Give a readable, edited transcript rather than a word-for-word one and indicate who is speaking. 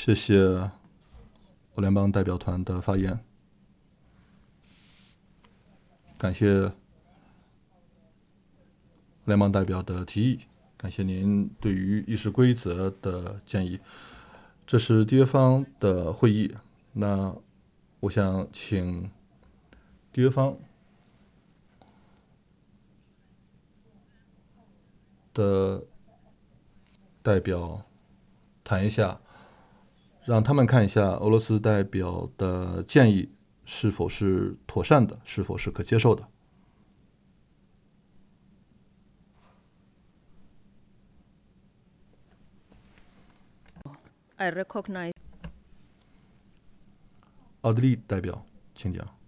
Speaker 1: 谢谢俄联邦代表团的发言，感谢俄联邦代表的提议，感谢您对于议事规则的建议。这是缔约方的会议，那我想请缔约方的代表谈一下，让他们看一下俄罗斯代表的建议是否是妥善的，是否是可接受的。
Speaker 2: I recognize.
Speaker 1: 奥地利代表，请讲。